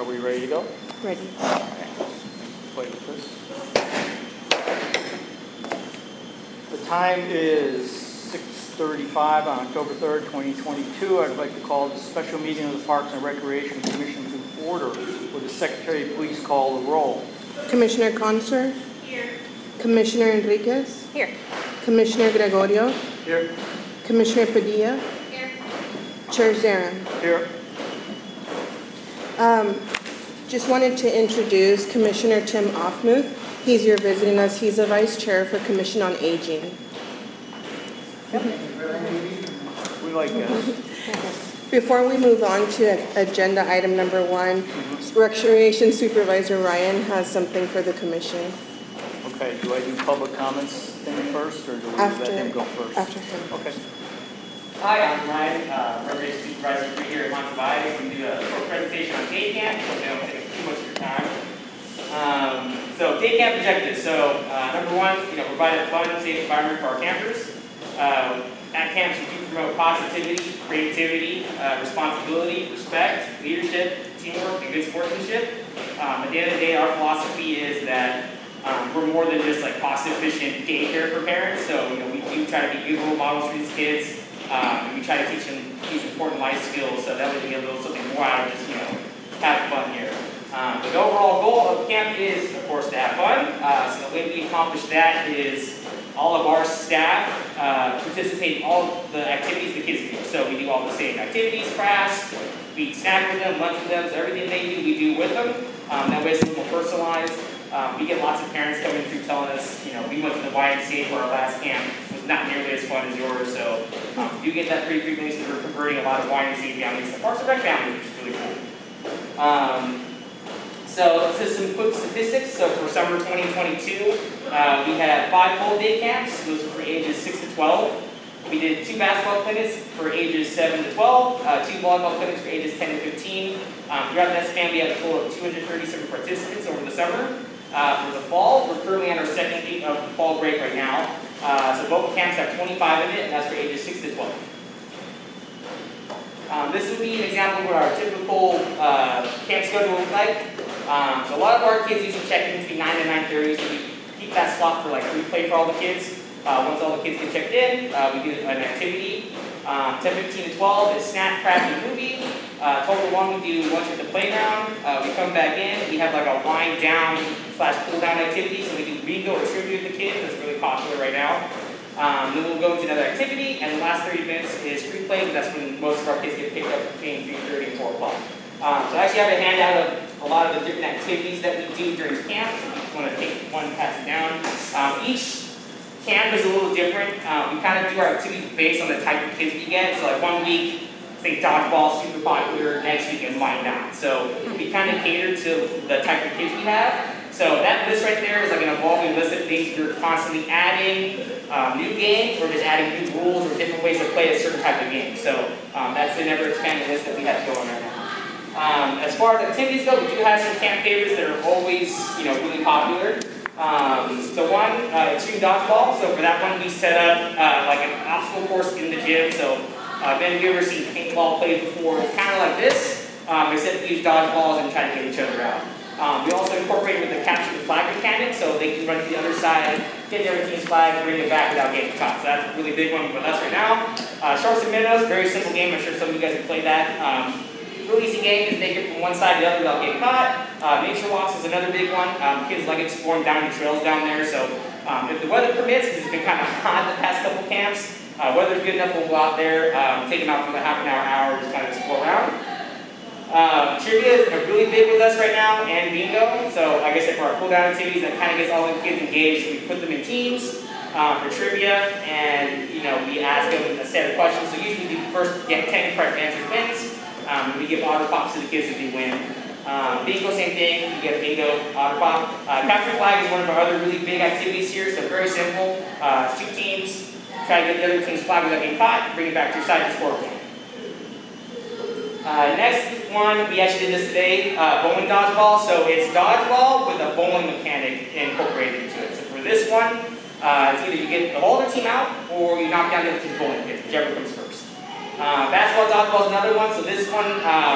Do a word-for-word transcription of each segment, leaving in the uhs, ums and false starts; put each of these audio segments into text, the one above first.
we ready to go? Ready. Okay. Play with this. The time is six thirty-five on October third, twenty twenty-two. I'd like to call the special meeting of the Parks and Recreation Commission to order. Would the Secretary please call the roll? Commissioner Conser? Here. Commissioner Enriquez? Here. Commissioner Gregorio? Here. Commissioner Padilla? Here. Chair Zarin? Here. Um, just wanted to introduce Commissioner Tim Offmuth. He's here visiting us. He's the Vice Chair for Commission on Aging. We like this. Before we move on to agenda item number one, mm-hmm. Recreation Supervisor Ryan has something for the Commission. Okay, do I do public comments thing first, or do we after, let him go first? After him. Okay. Hi, I'm Ryan, uh, Recreation Supervisor for here at Montevide. We do a short presentation on day camp, so I don't take too much of your time. Um, so day camp objectives. So uh, number one, you know, provide a fun, safe environment for our campers. Uh, at camps, we do promote positivity, creativity, uh, responsibility, respect, leadership, teamwork, and good sportsmanship. Um, at the end of the day, our philosophy is that um, we're more than just like cost-efficient daycare for parents. So you know, we do try to be good role models for these kids. Um, and we try to teach them these important life skills so that way they get a little something more out of just, you know, having fun here. Um, but the overall goal of camp is, of course, to have fun. Uh, so the way we accomplish that is all of our staff uh, participate in all the activities the kids do. So we do all the same activities, crafts, we snack with them, lunch with them, so everything they do, we do with them. Um, that way it's a little more personalized. Um, we get lots of parents coming through telling us, you know, we went to the Y M C A for our last camp. It was not nearly as fun as yours, so um, you get that pretty frequently, so we're converting a lot of Y M C A families to Parks and Rec families, which is really cool. Um, so this is some quick statistics. So for summer twenty twenty-two, uh, we had five full day camps. Those were for ages six to twelve. We did two basketball clinics for ages seven to twelve, uh, two volleyball clinics for ages ten to fifteen. Um, throughout that span, we had a total of two hundred thirty-seven participants over the summer. Uh, for the fall, we're currently on our second week of fall break right now. Uh, so both camps have twenty-five in it, and that's for ages six to twelve. Um, this would be an example of what our typical uh, camp schedule looks like. Um, so a lot of our kids usually check in between nine and nine thirty, so we keep that slot for like free play for all the kids. Uh, once all the kids get checked in, uh, we do an activity. Um, ten fifteen to twelve is snack, craft, and movie. Uh, twelve to one, we do lunch at the playground. Uh, we come back in, we have like a wind down slash cool down activity. So we do bingo or trivia with the kids. That's really popular right now. Um, then we'll go into another activity, and the last thirty minutes is free play, because that's when most of our kids get picked up between three thirty and four o'clock. Um, so I actually have a handout of a lot of the different activities that we do during camp. So I just want to take one and pass it down. Um, each camp is a little different. Um, we kind of do our activities based on the type of kids we get. So like one week, say dodgeball, super popular. Next week it might not. So we kind of cater to the type of kids we have. So that list right there is like an evolving list of things we're constantly adding, um, new games, or just adding new rules or different ways to play a certain type of game. So um, that's the never expanding list that we have going right now. Um, as far as activities go, we do have some camp favorites that are always, you know, really popular. Um, so one, uh, extreme dodgeball. So for that one, we set up uh, like an obstacle course in the gym. So uh, if any of you ever seen paintball played before, it's kind of like this, um, except we use dodgeballs and try to get each other out. Um, we also incorporate with the capture the flag mechanic, so they can run to the other side, get their team's flag, and bring it back without getting caught. So that's a really big one with us right now. Uh, Sharks and Minnows, very simple game. I'm sure some of you guys have played that. Um, Real easy game is take it from one side to the other without getting caught. Uh, nature walks is another big one. Um, kids like exploring down the trails down there. So um, if the weather permits, because it's been kind of hot the past couple camps, uh, weather's good enough, we'll go out there, um, take them out for a half an hour, hour, just kind of explore around. Um, trivia is really big with us right now, and bingo. So like I said, for our cool down activities, that kind of gets all the kids engaged. We put them in teams um, for trivia, and you know we ask them a set of questions. So usually the first get ten correct answers wins. Um, we give otter pops to the kids if they win. Um, bingo, same thing. You get a bingo, otter pop. Uh, capture flag is one of our other really big activities here. So very simple. Uh, it's two teams. Try to get the other team's flag without getting caught. Bring it back to your side to score a point. Uh, next one, we actually did this today. Uh, bowling dodgeball. So it's dodgeball with a bowling mechanic incorporated into it. So for this one, uh, it's either you get the whole other team out or you knock down the other team's bowling pins, whichever comes first. Uh, basketball dodgeball is another one. So this one, um,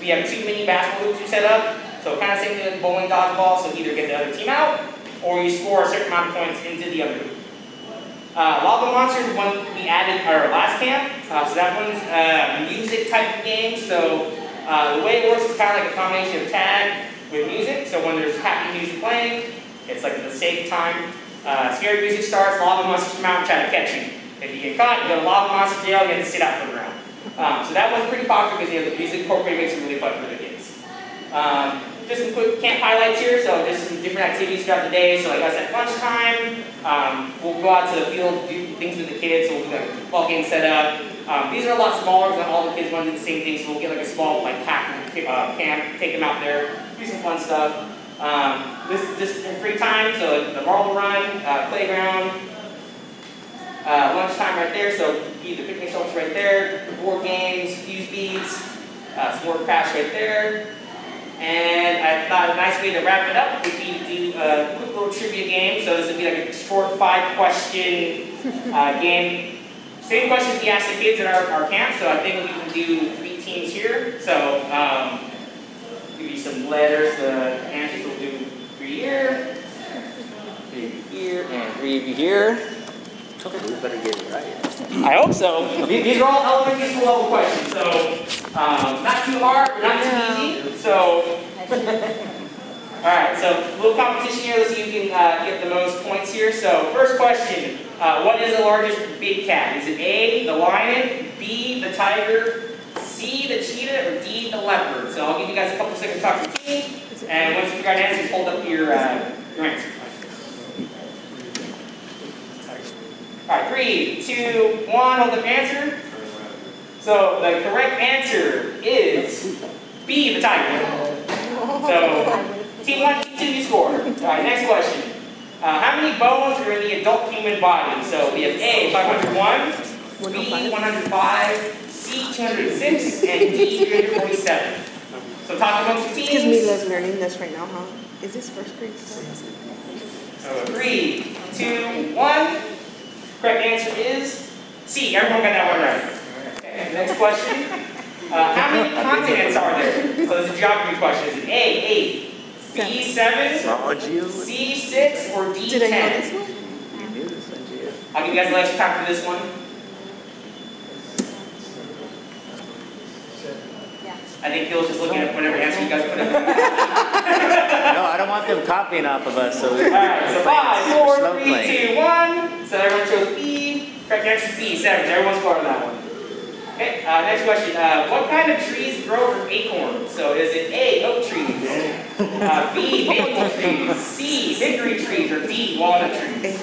We have two mini basketball hoops we set up. So kind of same thing like bowling, dodgeball. So either get the other team out, or you score a certain amount of points into the other hoop. Uh, Lava Monsters is one we added at our last camp. Uh, so that one's a music type of game. So uh, the way it works is kind of like a combination of tag with music. So when there's happy music playing, it's like the safe time. Uh, scary music starts, lava monsters come out and try to catch you. If you get caught, you go to lava monster jail, you have to sit out for the round. Um, so that one's pretty popular because you know, the music incorporated makes it really fun for the kids. Um, just some quick camp highlights here, so just some different activities throughout the day. So like I said, lunchtime, um, we'll go out to the field, do things with the kids, so we'll do like a football game set up. Um, these are a lot smaller because all the kids want to do the same thing, so we'll get like a small like pack uh, camp, take them out there, do some fun stuff. Um, this is just in free time, so the marble run, uh, playground, uh, lunchtime right there, so the picnic shelves right there, board games, fuse beads, uh, some more crafts right there. And I thought a nice way to wrap it up would be to do a quick little trivia game. So this would be like a short five question uh, game. Same questions we asked the kids at our, our camp, so I think we can do three teams here. So um, give you some letters, the answers will do three here, three here, and three here. We better get it right. I hope so. These are all elementary school level questions, so um, not too hard, but not too easy. So, all right. So a little competition here. Let's see who can uh, get the most points here. So first question: uh, what is the largest big cat? Is it A, the lion, B, the tiger, C, the cheetah, or D, the leopard? So I'll give you guys a couple seconds to talk to the team, and once you figure out answers, hold up your uh, your answer. All right, three, two, one, hold up answer. So the correct answer is B, the tiger. So team one, team two, you score. All right, next question. Uh, how many bones are in the adult human body? So we have A, five hundred one, B, one hundred five, C, two hundred six, and D, three hundred forty-seven. So talk amongst the teams. Excuse me, Liz, learning this right now, huh? Is this first grade stuff? So three, two, one. Correct answer is C. Everyone got that one right. Okay, next question. Uh, how many continents are there? So this is a geography question. Is it A, eight, B, seven, Oh, Gio. C, six, or D, Did I know ten? this one? You knew this one, Gio. I'll give you guys a little extra time for this one. I think Phil's just looking at whatever answer you guys put in there. No, I don't want them copying off of us. So we All right, so five, four, slow three, playing. two, one. So everyone chose B. Correct answer is B, seven. So everyone scored on that one. Okay, uh, next question. Uh, what kind of trees grow from acorns? So is it A, oak trees, uh, B, maple trees, C, hickory trees, or D, walnut trees?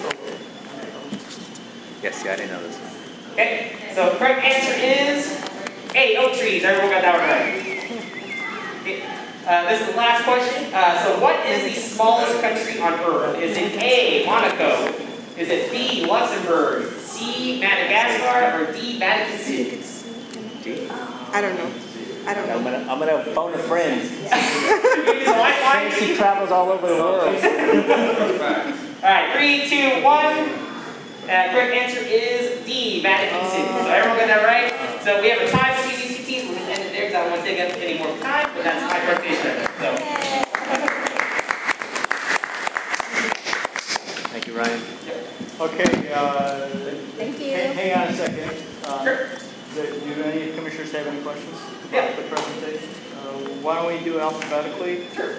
Yes, yeah, I didn't know this one. Okay, so correct answer is A, oak trees. Everyone got that one right. Okay, uh, this is the last question. Uh, so what is the smallest country on Earth? Is it A, Monaco? Is it B, Luxembourg? C, Madagascar? Or D, Vatican City? I don't know. I don't I'm know. gonna, I'm gonna phone a friend. Use a lifeline. She travels all over the world. Alright, three, two, one. Uh, correct answer is D, Vatican City. So everyone got that right? So we have a tie between these two teams. We'll just end it there because I don't want to take up any more time, but that's my presentation. So. Thank you, Ryan. Okay, uh, Thank you. hang, hang on a second. Uh, Sure. Do do any commissioners have any questions about Yeah. the presentation? Uh, why don't we do alphabetically? Sure.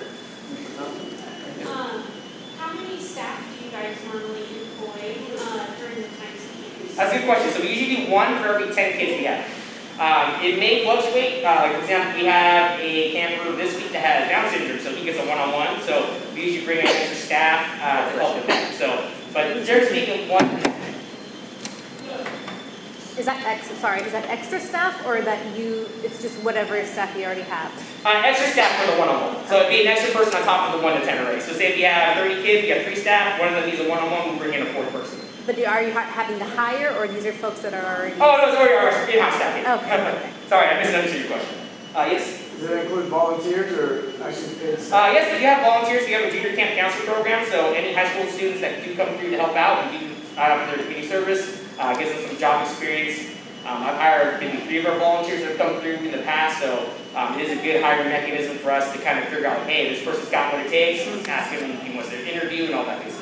Um, how many staff do you guys normally employ uh, during the times that you use? That's a good question. So we usually do one for every ten kids we have. Um, it may fluctuate. Uh, like for example, we have a camper this week that has Down syndrome, so he gets a one-on-one. So we usually bring in extra staff uh, to help with that. So, but generally speaking, one. Is that extra, sorry, is that extra staff or that you, it's just whatever staff you already have? Uh, extra staff for the one-on-one. So it'd be an extra person on top of the one to ten array. So say if you have thirty kids, you have three staff, one of them needs a one-on-one, we'll bring in a fourth person. But do- are you ha- having to hire or these are folks that are already? Oh, no, it's already our in-house staff here. Okay, okay. Sorry, I misunderstood your question. Uh, yes? Does that include volunteers or actually paid Uh, staff? yes, we do have volunteers. We have a junior camp counselor program, so any high school students that do come through to help out and do uh, their community service, uh, gives them some job experience. Um, I've hired maybe three of our volunteers that have come through in the past, so um, it is a good hiring mechanism for us to kind of figure out, hey, this person's got what it takes, let's ask him if he wants to interview and all that good stuff.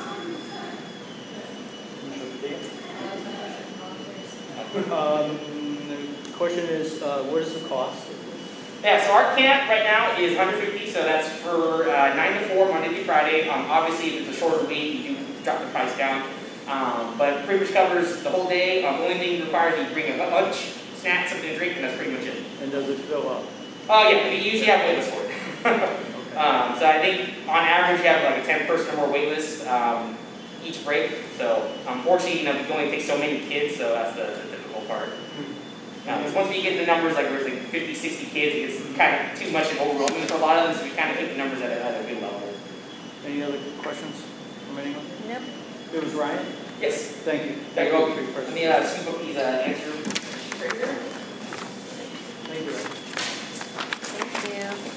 Um, the question is, uh, what is the cost? Yeah, so our camp right now is one hundred fifty, so that's for uh, nine to four, Monday through Friday. Um, obviously, if it's a shorter week, you do drop the price down. Um, but pretty much covers the whole day. Um, the only thing it requires is you bring a lunch, snack, something to drink, and that's pretty much it. And does it fill up? Oh yeah, we usually have wait lists for it. um, so I think on average you have like a ten person or more wait list um, each break. So unfortunately, you know, we only take so many kids, so that's the, the difficult part. Um, because once we get the numbers, like there's like fifty, sixty kids, it gets kind of too much and overwhelming for a lot of them, so we kind of keep the numbers at a, at a good level. Any other questions from anyone? Nope. It was Ryan? Yes. Thank you. There you go. for your Let me uh, scoop up these uh, answer right here. Thank you, Ryan. Thank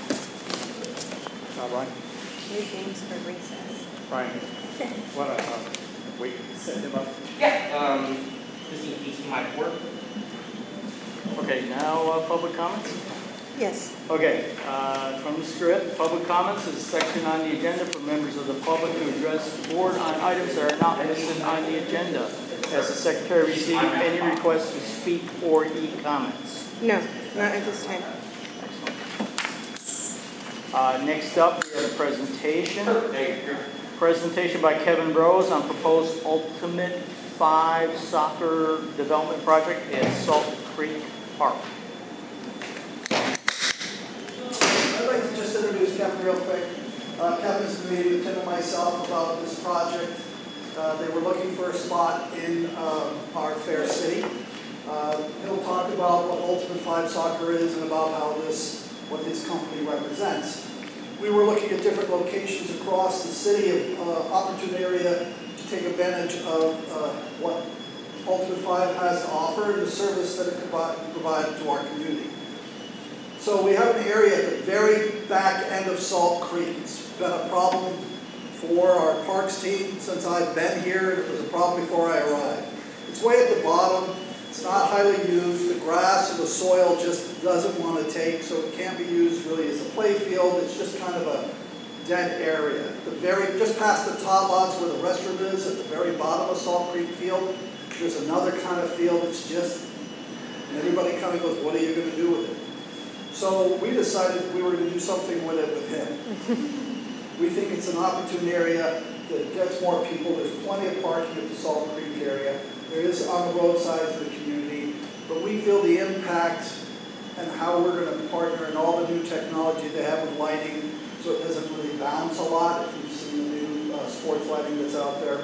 you. Uh, Ryan? New games for recess. Ryan, what, uh, wait, set him up. Yeah. Um, just need these from my board. Okay, now, uh, public comments? Yes. Okay, uh, from the script, public comments is a section on the agenda for members of the public to address the board on items that are not listed on the agenda. Has the secretary received any requests to speak or e-comments? No, not at this time. Uh, next up, we have a presentation. Presentation by Kevin Rose on proposed Ultimate Five Soccer Development Project at Salt Creek Park. I'd like to just introduce Kevin real quick. Uh, Kevin's been meeting with Tim and myself about this project. Uh, they were looking for a spot in um, our fair city. Uh, he'll talk about what Ultimate Five Soccer is and about how this, what his company represents. We were looking at different locations across the city, of uh, opportune area to take advantage of uh, what Ultimate Five has to offer and the service that it can provide to our community. So we have an area at the very back end of Salt Creek. It's been a problem for our parks team since I've been here. It was a problem before I arrived. It's way at the bottom. It's not highly used. The grass and the soil just doesn't want to take, so it can't be used really as a play field. It's just kind of a dead area. The very, just past the top lots where the restroom is, at the very bottom of Salt Creek Field, there's another kind of field that's just, and everybody kind of goes, what are you going to do with it? So we decided we were going to do something with it with him. We think it's an opportune area that gets more people. There's plenty of parking at the Salt Creek area. There is on the roadsides of the community. But we feel the impact and how we're going to partner and all the new technology they have with lighting so it doesn't really bounce a lot. If you've seen the new uh, sports lighting that's out there,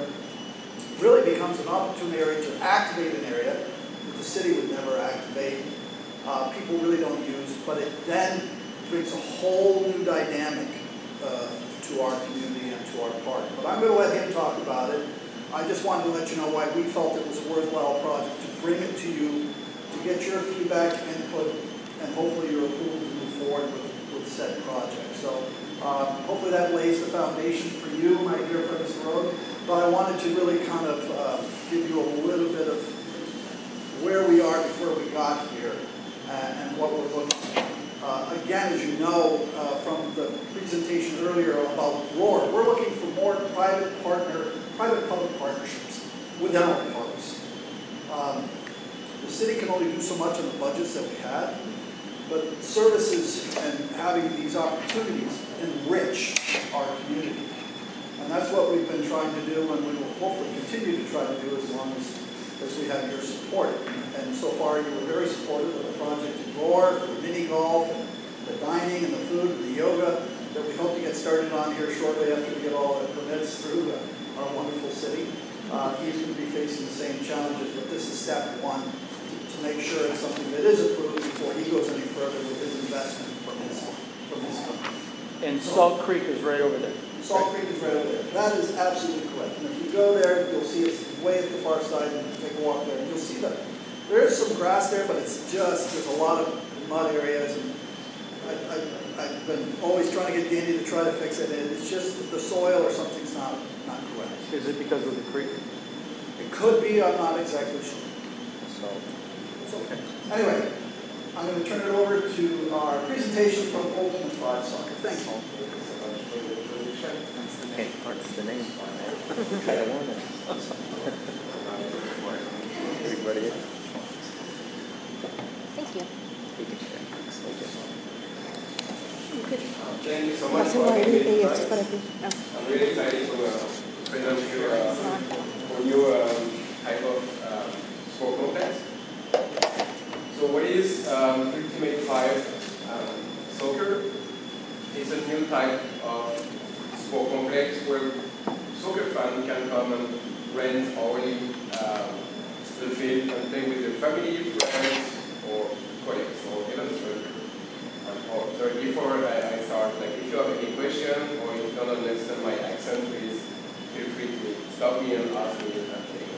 really becomes an opportune area to activate an area that the city would never activate. Uh, people really don't use, but it then brings a whole new dynamic uh, to our community and to our park. But I'm going to let him talk about it. I just wanted to let you know why we felt it was a worthwhile project, to bring it to you, to get your feedback, input, and hopefully your approval to move forward with, with said project. So uh, hopefully that lays the foundation for you, my dear friends of the road. But I wanted to really kind of uh, give you a little bit of where we are before we got here. Uh, and what we're looking at. Uh, again, as you know uh, from the presentation earlier about ROAR, we're looking for more private partner, private-public partnerships within our parks. Um, the city can only do so much on the budgets that we have, but services and having these opportunities enrich our community. And that's what we've been trying to do, and we will hopefully continue to try to do as long as, as we have your support. And so far, you were very supportive of the project in Roar, for the mini golf, and the dining, and the food, and the yoga that we hope to get started on here shortly after we get all the permits through uh, our wonderful city. Uh, he's going to be facing the same challenges, but this is step one to, to make sure it's something that is approved before he goes any further with his investment from his, from his company. And Salt Creek is right over there. Salt Creek is right over there. That is absolutely correct. And if you go there, you'll see it's way at the far side, and take a walk there, and you'll see that there is some grass there, but it's just, there's a lot of mud areas, and I, I, I've been always trying to get Danny to try to fix it, and it's just the soil or something's not, not correct. Is it because of the creek? It could be, I'm not exactly sure. So, So, anyway, I'm going to turn it over to our presentation from Ultimate Five Soccer. Thank you. Okay, what's the name? I don't want it. Everybody is. Thank you. You can share. Thank you so much for having me tonight. I'm really excited to uh, present you uh, for new um, type of um, sport complex. So what is um, Ultimate five um, Soccer? It's a new type of sport complex where soccer fans can come and rent or leave um, the field and play with their family, friends, or colleagues, or even strangers. Oh, sorry, before I, I start, like if you have any question or if you don't understand my accent, please feel free to stop me and ask me anything.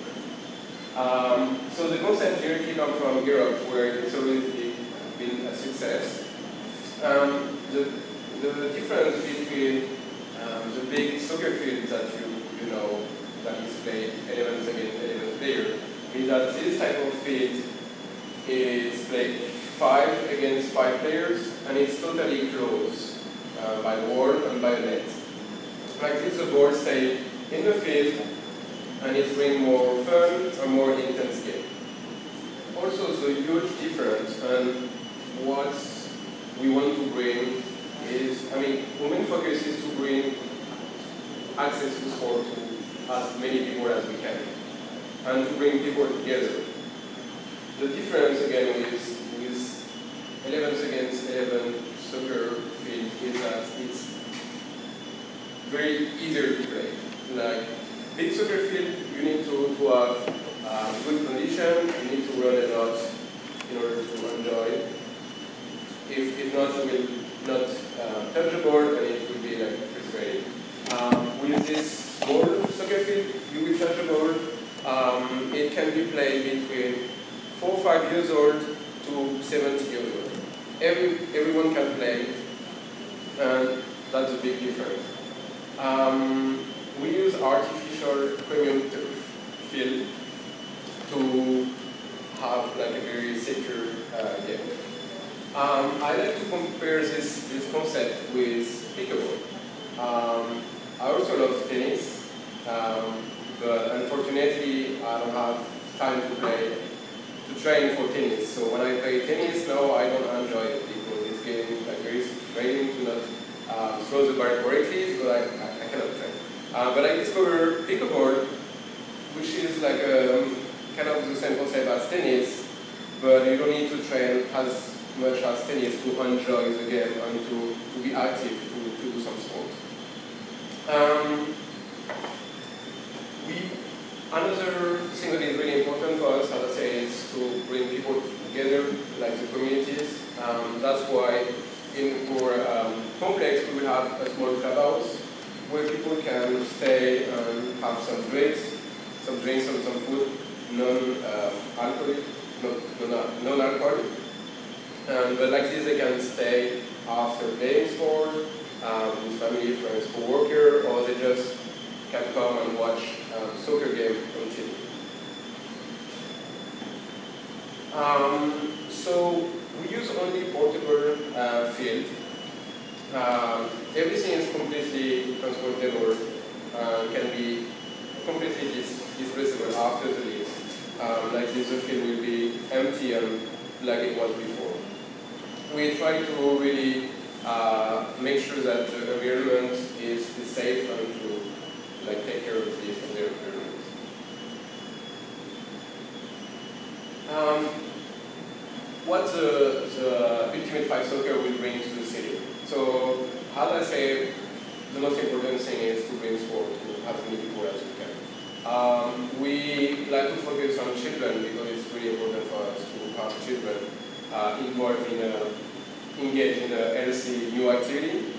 Um, so the concept directly comes from Europe, where it's always been a success. Um, the, the difference between um, the big soccer fields that you, you know, that is played eleven against eleven players, is that this type of field is played five against five players, and it's totally closed uh, by the wall and by the net. Like this, the ball stays in the field, and it brings more fun and more intense game. Also, the huge difference, and what we want to bring is, I mean, our main focus is to bring access to sport to as many people as we can, and to bring people together. The difference, again, is eleven against eleven soccer field is that it's very easier to play. Like big soccer field, you need to, to have uh, good condition, you need to run a lot in order to enjoy. If, if not, you will not uh, touch the ball and it will be like frustrating. Um, with this small soccer field, you will touch the ball. Um, it can be played between four or five years old to seventy years old. Every, everyone can play, and that's a big difference. Um, we use artificial premium field to have like a very secure uh, game. Um, I like to compare this, this concept with pickleball. Um, I also love tennis, um, but unfortunately I don't have time to play to train for tennis. So when I play tennis now, I don't enjoy it because it's getting like very frustrating to not uh, throw the ball correctly, so I, I, I cannot train. Uh, but I discovered pickleball, which is like a, kind of the same concept as tennis, but you don't need to train as much as tennis to enjoy the game and to, to be active, to, to do some sport. Um, we Another thing that is really important for us, as I say, is to bring people together, like the communities. Um, that's why in our um, complex we will have a small clubhouse where people can stay and have some drinks, some drinks and some food, non-alcoholic, non, non-alcoholic. Um, but like this, they can stay after playing sport um, with family, friends, co-worker, or they just can come and watch um, soccer game on T V. Um, so we use only portable uh, field. Um, everything is completely transportable, uh, can be completely dis displaceable after the lease. Um, like this, the field will be empty and like it was before. We try to really uh, make sure that the environment is, is safe and to like take care of the, of their environment. Um, what the, the Ultimate five Soccer will bring to the city. So, as I say, the most important thing is to bring sport to as many people as we can. Um, we like to focus on children because it's really important for us to have children uh, involved in a, engaged in a healthy new activity.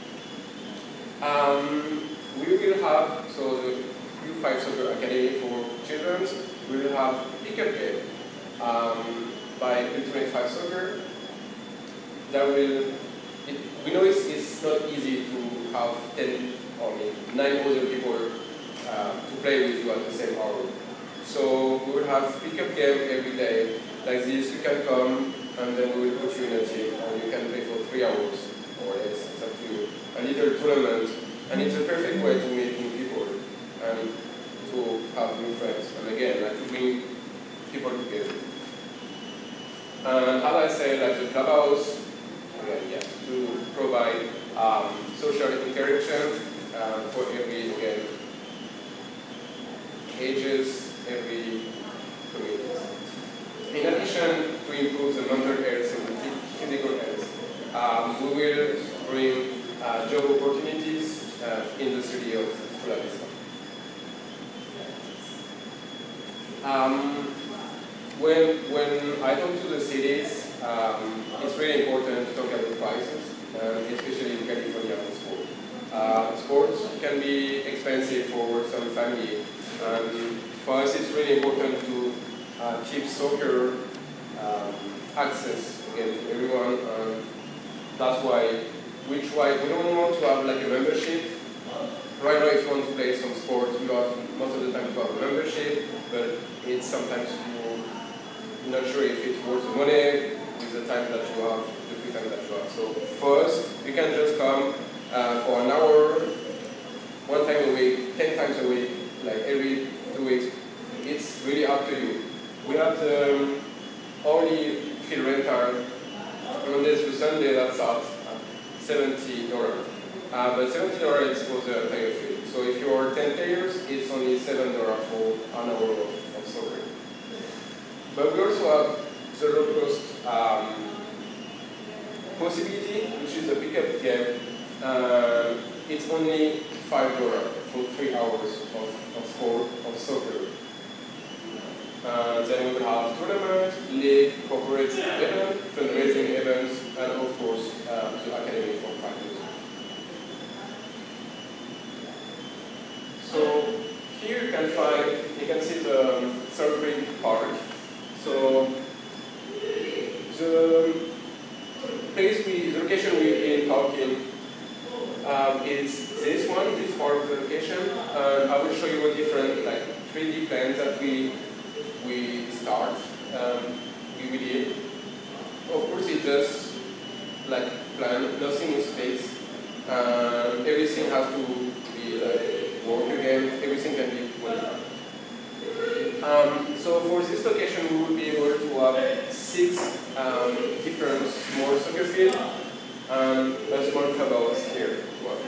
Um, we will have, so the U five Soccer Academy for children, we will have pickup game um, by Ultimate five Soccer. That will, it, we know it's, it's not easy to have ten or nine other people uh, to play with you at the same hour. So we will have pickup game every day like this, you can come and then we will put you in a team and you can play for three hours or less, it's up to you. A little tournament, and it's a perfect way to meet new people and to have new friends. And again, like to bring people together. And as I say, like the clubhouse, again, yeah, to provide um, social interaction um, for every, again, ages, every community. In addition to improve the mental health and the physical health, um, we will bring uh, job opportunities uh, in the city of Chula Vista. Um, when, when I talk to the cities, um, it's really important to talk about prices, um, especially in California for sport. Uh, sports can be expensive for some family, and for us it's really important to uh, keep soccer um, access again to everyone, and that's why we try, we don't want to have like a membership. Right now if you want to play some sport, you have most of the time to have a membership, but it's sometimes you're not sure if it's worth the money with the time that you have, the free time that you have. So for us, you can just come uh, for an hour, one time a week, ten times a week, like every two weeks. It's really up to you. We have the um, only field rental on this to Sunday that's at seventy dollars. Uh, but seventy dollars is for the entire field. So if you are ten players, it's only seven dollars for an hour of, of soccer. But we also have the low cost um, possibility, which is a pickup game. Uh, it's only five dollars for three hours of, of sport, of soccer. Uh, then we will have tournament, league, corporate event, fundraising events, and of course uh, the academy for five years. So here you can find, you can see the um, Third Creek Park. So the place we, the location we've been talking um, is this one, this part of the location. And I will show you a different, like three D plans that we we start. Um, we, we did. Of course, it's just like plan. Nothing is fixed. Um, everything has to be like work again. Everything can be modified. Um, so for this location, we will be able to have six um, different small soccer fields and a small clubhouse here.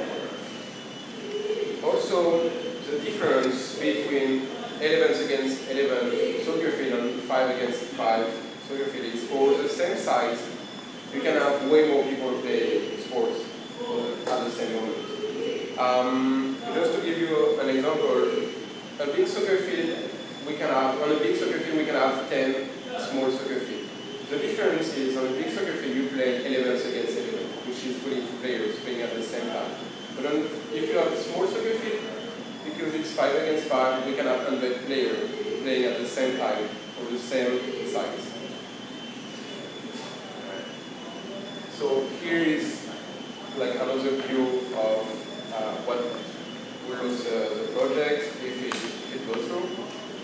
Also, the difference between eleven against eleven soccer field and five against five soccer field is for the same size, you can have way more people play sports at the same moment. Um, just to give you an example, a big soccer field, we can have, on a big soccer field, we can have ten small soccer fields. The difference is on a big soccer field, you play eleven against eleven, which is twenty-two players playing at the same time. But on, if you have a small soccer field, because it's five against five, we can have one hundred players playing at the same time for the same size. So here is like another view of uh, what was uh, the project if it, if it goes through.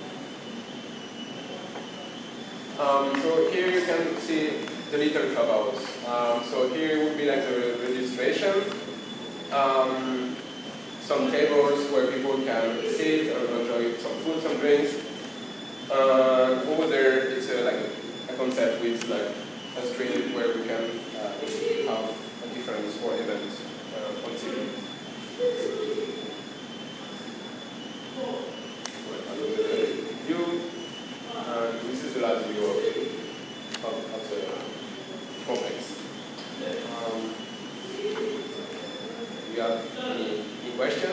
Um, so here you can see the little clubhouse. Um, so here would be like the registration. Um, some tables where people can sit and enjoy some food, some drinks. Uh, over there, it's a, like a concept with like a screen where we can uh, have a different sport event uh, on T V. View, and this is the last view of, of, of the complex. Um, you have any, any question?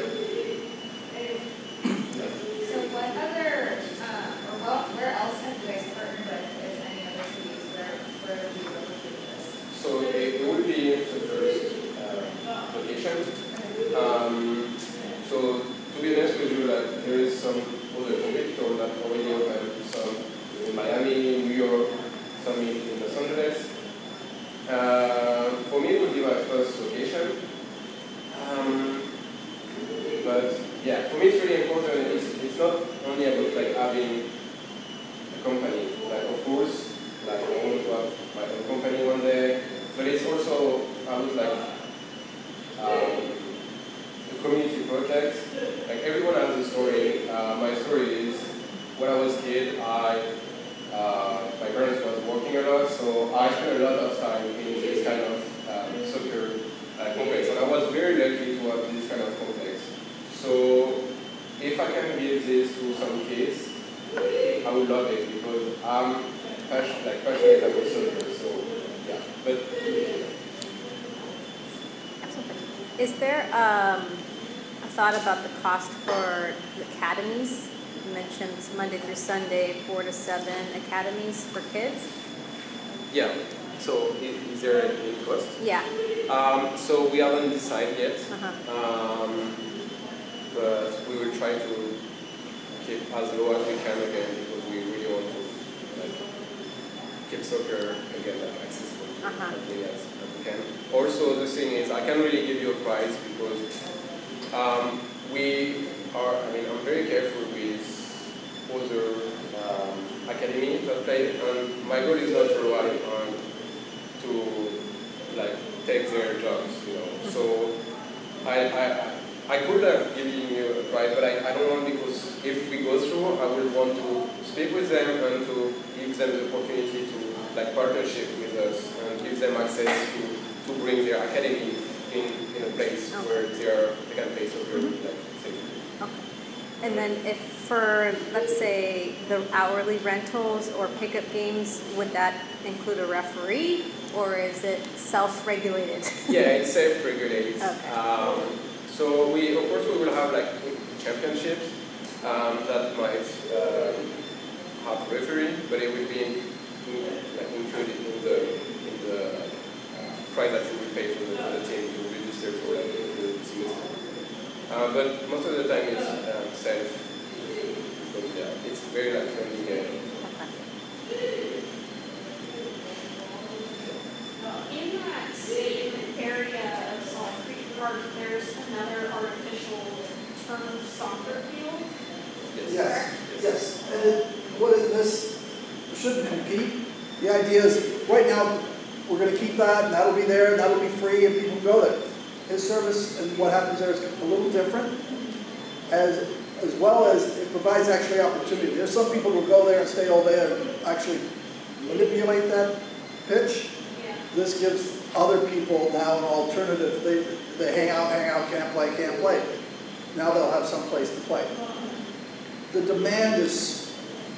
So what other, um, or what, where else have you guys partnered with, if any other cities, where, where do you locate this? So it, it would be the first uh, location. Um, so to be honest with you, like, there is some other competitors that already open, some in Miami, New York, some in, in Los Angeles. Uh, for me, it would be my first location. Um, but yeah, for me it's really important. It's, it's not only about like having a company. Like of course, like I want to have my own company one day. But it's also, I was like, um, the community project. Like everyone has a story. Uh, my story is, when I was a kid, I, uh, my parents was working a lot, so I spent a lot of time in this kind of um, soccer uh, complex. And I was very lucky to have this kind of complex. So if I can give this to some kids, I would love it because I'm passionate, like passionate about soccer. So yeah, but Is there um, a thought about the cost for the academies? You mentioned Monday through Sunday, four to seven academies for kids. yeah. So is, is there any cost? Yeah. Um, so we haven't decided yet, Uh-huh. um, but we will try to keep as low as we can again because we really want to like keep soccer again like, accessible to Uh-huh. as many as, as we can. Also, the thing is, I can't really give you a price because um, we are. I mean, I'm very careful with other um, academies that play, and my goal is not to rely on to like take their jobs, you know. So I, I, I could have given you a price, but I, I don't want because if we go through, I will want to speak with them and to give them the opportunity to like partnership with us and give them access to, to bring their academy in, in a place Okay. where they are they can play soccer like safely. Okay. And then if for, let's say, the hourly rentals or pickup games, would that include a referee or is it self-regulated? Yeah, it's self-regulated. Okay. Um, so we, of course, we will have like championships um, that might um, have referee, but it will be in, in, like, included in the in the uh, price that you will pay for the, for the team to register for like, the semester. Uh, but most of the time it's um, self. So yeah, it's very like friendly game. In that same area of Salt Creek Park, there's another artificial turf soccer field. Yes, yes. And it, what is this, shouldn't compete. The idea is, right now, we're gonna keep that, and that'll be there, and that'll be free, and people go there. His service and what happens there is a little different, as, as well as it provides actually opportunity. There's some people who go there and stay all day and actually manipulate that pitch. Yeah. This gives other people now an alternative. They, they hang out, hang out, can't play, can't play. Now they'll have some place to play. The demand is,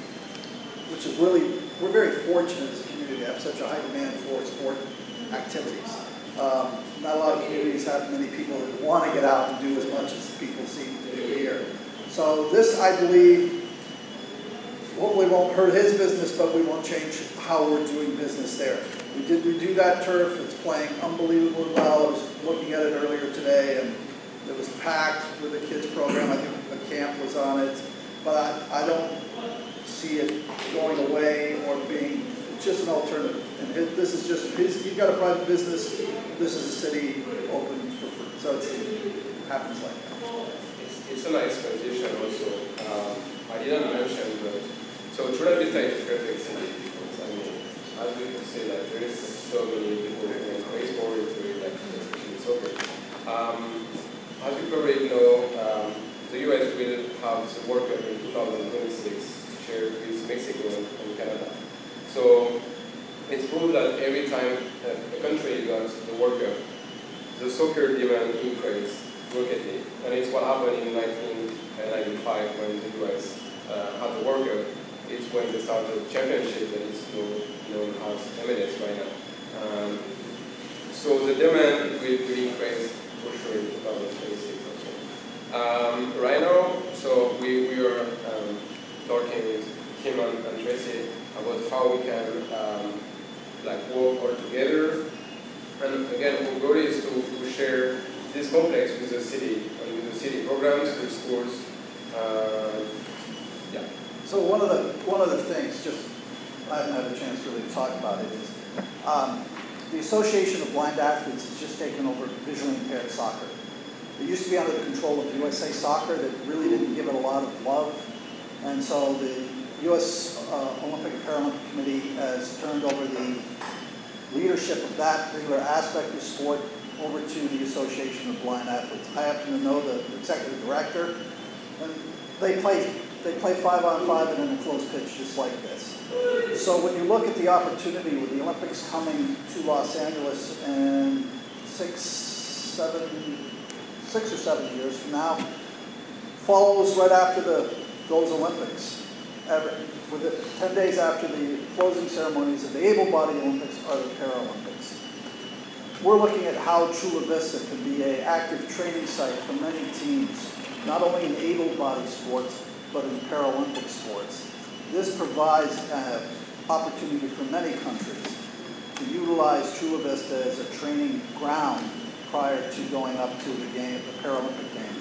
which is really, we're very fortunate as a community to have such a high demand for sport activities. Um, not a lot of communities have many people that want to get out and do as much as people seem to do here. So this, I believe, hopefully won't hurt his business, but we won't change how we're doing business there. We did redo that turf. It's playing unbelievably well. I was looking at it earlier today, and it was packed with the kids program. I think a camp was on it. But I, I don't see it going away or being just an alternative. And his, this is just, his, he's got a private business. This is a city open for free. So it's, it happens like that. It's, it's a nice transition also. Um, I didn't mention, but so Chula Vista is a perfect city. I mean, as we can say that there is so many people who can play sports, really like especially soccer. Um, as you probably know, um, the U S will have the World Cup in two thousand twenty-six, shared with Mexico and Canada. So it's proved that every time a country does the World Cup, the soccer demand increases markedly. And it's what happened in nineteen ninety-five when the U S uh, had the World Cup. It's when they started the championship that is known as M L S right now. Um, so the demand will, will increase for sure in two thousand twenty-six also. Um, right now, so we, we are um, talking with Kim and, and Tracy about how we can um, like work all together. And again, our goal is to, to share this complex with the city and with the city programs, with schools. Uh, yeah. So one of the one of the things, just I haven't had a chance to really talk about it, is um, the Association of Blind Athletes has just taken over visually impaired soccer. It used to be under the control of U S A Soccer that really didn't give it a lot of love, and so the U S uh, Olympic and Paralympic Committee has turned over the leadership of that particular aspect of sport over to the Association of Blind Athletes. I happen to know the executive director, and they play they play five on five and in a closed pitch just like this. So when you look at the opportunity with the Olympics coming to Los Angeles in six, seven, six or seven years from now, follows right after the those Olympics. Every, with it, ten days after the closing ceremonies of the able-bodied Olympics are the Paralympics. We're looking at how Chula Vista can be an active training site for many teams, not only in able-bodied sports, but in Paralympic sports. This provides an opportunity for many countries to utilize Chula Vista as a training ground prior to going up to the game, the Paralympic Games.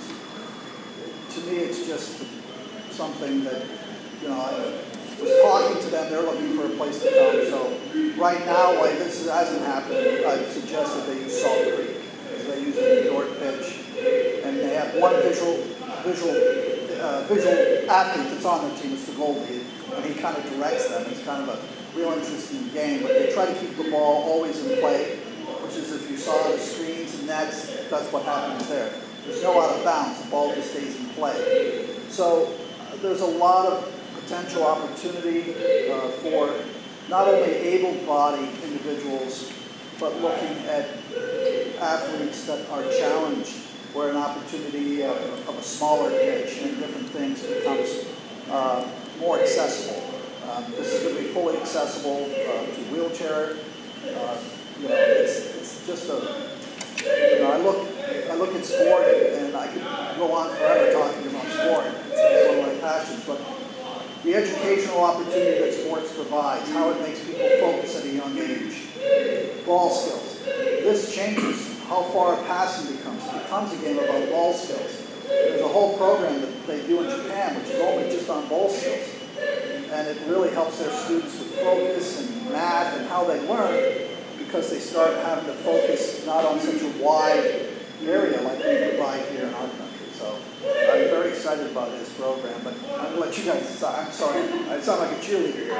To me, it's just something that, you know, I was talking to them, they're looking for a place to come. So right now, why this hasn't happened, I've suggested they use Salt Creek, because they use an indoor pitch, and they have one visual, visual, uh, visual athlete that's on their team, it's the goalie, and he kind of directs them. It's kind of a real interesting game, but they try to keep the ball always in play, which is if you saw the screens and nets, that's what happens there. There's no out of bounds, the ball just stays in play. So uh, there's a lot of potential opportunity uh, for not only able-bodied individuals, but looking at athletes that are challenged, where an opportunity of, of a smaller pitch and different things becomes uh, more accessible. Um, this is going to be fully accessible uh, to wheelchair. Uh, you know, it's it's just a. You know, I look I look at sport, and I could go on forever talking about sport. It's one of my passions, but the educational opportunity that sports provides, how it makes people focus at a young age, ball skills. This changes how far passing becomes. It becomes a game about ball skills. There's a whole program that they do in Japan, which is only just on ball skills. And it really helps their students with focus and math and how they learn, because they start having to focus not on such a wide area like we provide here in our country. So I'm very excited about this program, but I'm going to let you guys decide. I'm sorry, I sound like a cheerleader here. I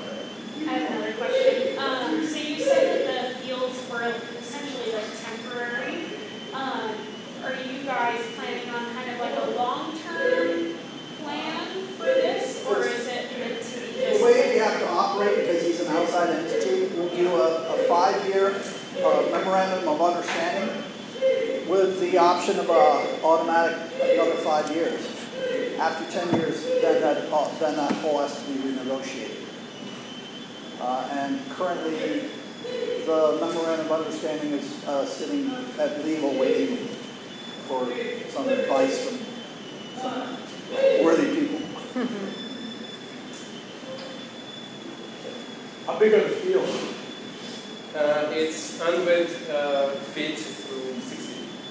have another question. Um, so you said that the fields were essentially like temporary. Um, are you guys planning on kind of like a long-term plan for this, or is it meant to be just... The way you have to operate, because he's an outside entity, we'll do a, a five-year uh, memorandum of understanding with the option of a automatic another five years. After ten years, then that uh, then that whole has to be renegotiated. Uh, and currently, the memorandum of understanding is uh, sitting at legal, waiting for some advice from some worthy people. How big are the fields? Uh, it's one hundred uh, feet to sixty.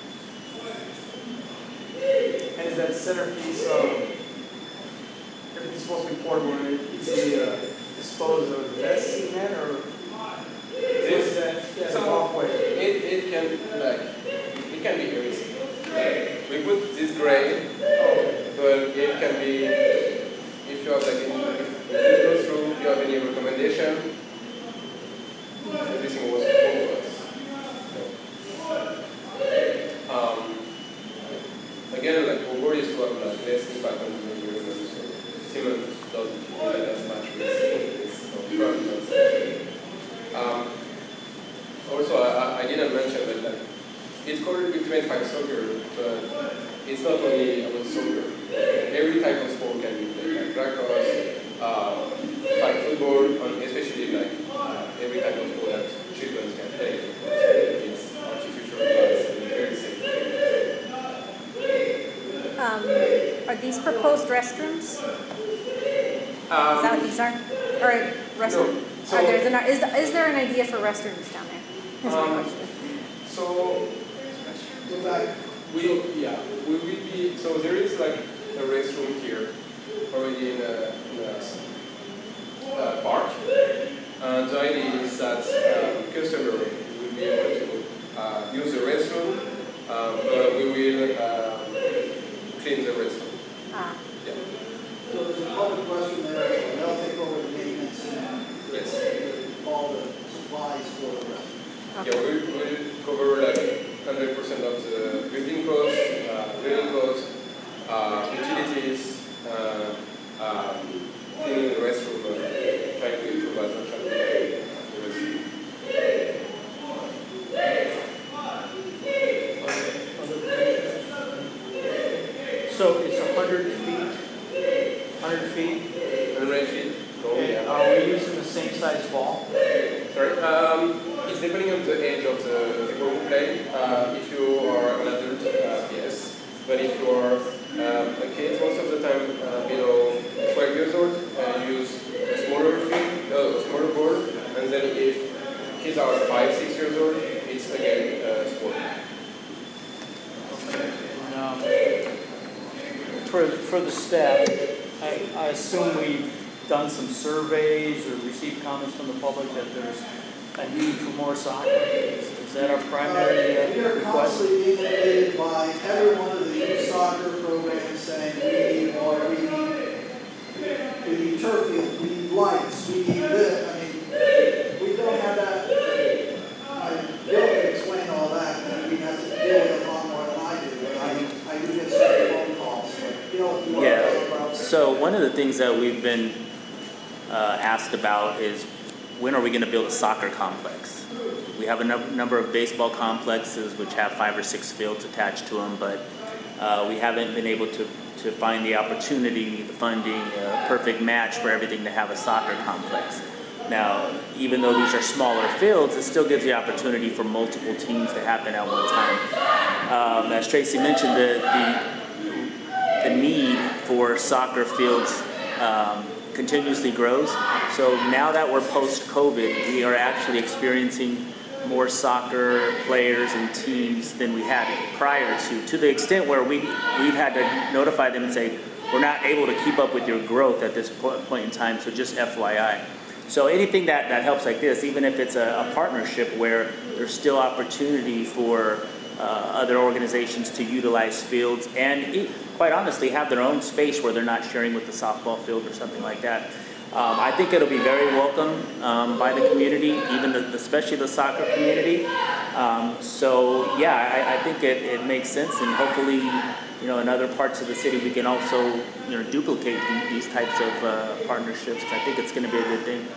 And is that centerpiece, um, everything's supposed to be portable and easily uh, disposed of? Is that cement or This, is that yeah, so walkway? it, it can like it can be very easy. Like we put this grade, but it can be if you have like any, if you go through, you have any recommendation. Everything was for us. Um, again, like our goal is to have like less impact on the environment. So cement doesn't provide as much risk as um, also, I, I didn't mention that like, it's called U twenty-five soccer, but it's not only about soccer. Every type of sport can be played, like lacrosse, uh, like football, and especially like uh, every type of sport that children can play. It's artificial grass and very safe. Um, are these proposed restrooms? Um, Is that what these are? Or restroom? No. So- Are there, an- is, is there an idea for restrooms down there? Is my Um, question. So, Go back. we, yeah, we will be, so there is like a restroom here, already in a, in a uh, park. And the idea is that um, customer will be able to uh, use the restroom, um, but we will um, clean the restroom. Ah. Yeah. So there's a public restroom there, they'll take over So it's one hundred feet, one hundred feet, Hundred feet. long, and yeah. are we using the same size ball? Sorry. Um, it's depending on the age of the people who play. Uh, if you are an adult, uh, yes. But if you are um, a kid, most of the time uh, below twelve years old, uh, use a smaller field, uh, a smaller ball. And then if kids are five, six years old, it's again uh, sport. And, um, for, for the staff, I, I assume we've done some surveys or received comments from the public that there's a need for more soccer. Is, is that our primary Uh, We uh, are request? constantly being inundated by every one of the youth soccer programs saying, we need more, we need, we need turf fields, we need lights, we need this. I mean, we don't have that. I Bill can explain all that, and we have to deal with it a lot more than I do. But I, I do get some phone calls. But Bill, if you want to talk Yeah, about. so one of the things that we've been uh, asked about is when are we going to build a soccer complex? We have a num- number of baseball complexes which have five or six fields attached to them, but uh, we haven't been able to, to find the opportunity, the funding, a perfect match for everything to have a soccer complex. Now, even though these are smaller fields, it still gives the opportunity for multiple teams to happen at one time. Um, as Tracy mentioned, the, the, the need for soccer fields um, continuously grows. So now that we're post-COVID, we are actually experiencing more soccer players and teams than we had prior to, to the extent where we, we've had to notify them and say, we're not able to keep up with your growth at this po- point in time, so just F Y I. So anything that, that helps like this, even if it's a, a partnership where there's still opportunity for uh, other organizations to utilize fields and e- quite honestly have their own space where they're not sharing with the softball field or something like that. Um, I think it'll be very welcome um, by the community, even the, especially the soccer community. Um, so yeah, I, I think it, it makes sense, and hopefully, you know, in other parts of the city we can also, you know, duplicate the, these types of uh, partnerships. I think it's going to be a good thing.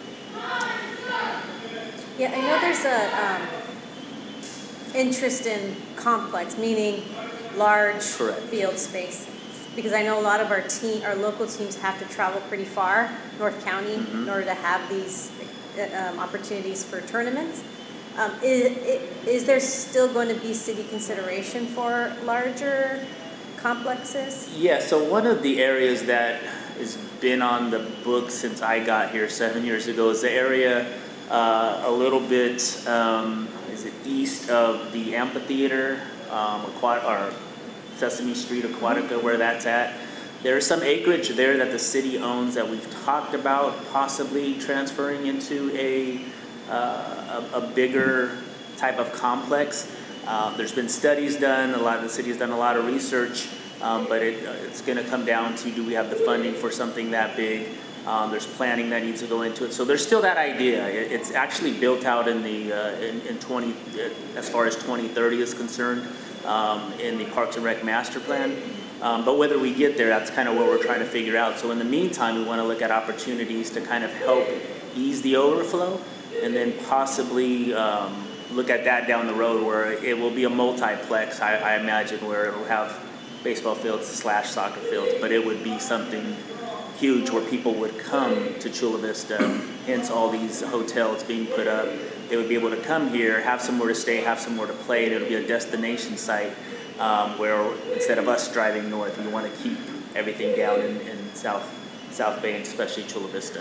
Yeah, I know there's a um, interest in complex, meaning large Correct. field space. Because I know a lot of our team, our local teams have to travel pretty far, North County, Mm-hmm. in order to have these uh, um, opportunities for tournaments. Um, is, is there still going to be city consideration for larger complexes? Yeah, so one of the areas that has been on the books since I got here seven years ago is the area uh, a little bit, um, is it east of the amphitheater, um, Aquat- or Sesame Street, Aquatica, where that's at. There's some acreage there that the city owns that we've talked about possibly transferring into a, uh, a, a bigger type of complex. Uh, there's been studies done, a lot of the city has done a lot of research, um, but it, it's going to come down to, do we have the funding for something that big? Um, there's planning that needs to go into it. So there's still that idea. It, it's actually built out in the uh, in, in twenty, as far as twenty thirty is concerned, um, in the Parks and Rec master plan. Um, but whether we get there, that's kind of what we're trying to figure out. So in the meantime, we want to look at opportunities to kind of help ease the overflow, and then possibly um, look at that down the road where it will be a multiplex, I, I imagine, where it will have baseball fields slash soccer fields, but it would be something huge where people would come to Chula Vista, hence all these hotels being put up. They would be able to come here, have somewhere to stay, have somewhere to play, and it'll be a destination site um, where instead of us driving north, we want to keep everything down in, in South South Bay, and especially Chula Vista.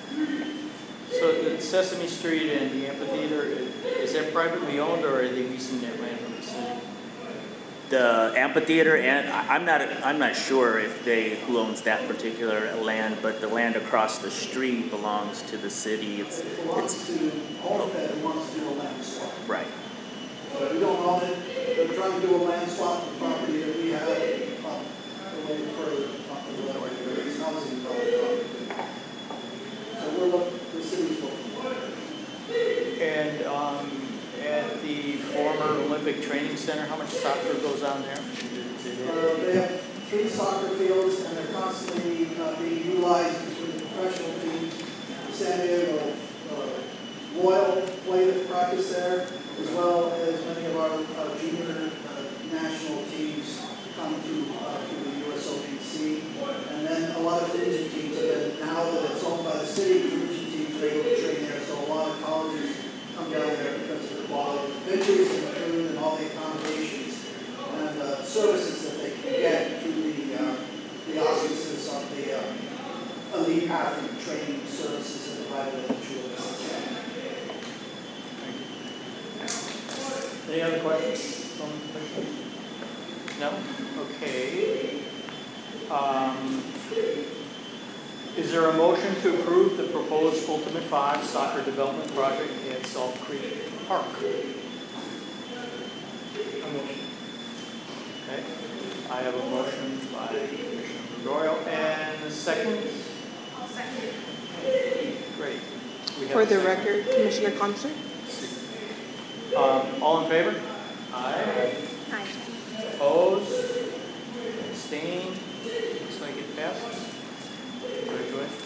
So the Sesame Street and the amphitheater, is that privately owned, or are they leasing that land from the city? The amphitheater, and I- I'm not I'm not sure if they who owns that particular land, but the land across the street belongs to the city. It's It belongs it's to Allfed, who wants to do a land swap. right. So we don't own it, they're trying to do a land swap of the property that we have, um, a little further up the road, where it's housing development. So we're looking, the city's looking. And um, at the former Olympic Training Center, how much soccer goes on there? Uh, they have three soccer fields, and they're constantly uh, being utilized between the professional teams. San Diego uh, Royal play practice there, as well as many of our uh, junior uh, national teams come to, uh, to the elite athlete training services that are provided at Chula Vista. Any other questions? No? Okay. Um, Is there a motion to approve the proposed Ultimate Five soccer development project at Salt Creek Park? Okay. I have a motion by Commissioner Gregorio and a second. I'll second. Great. We have For a the second. record, Commissioner Concert? Um, all in favor? Aye. Aye. Opposed? Abstained? Looks like it passes. Congratulations.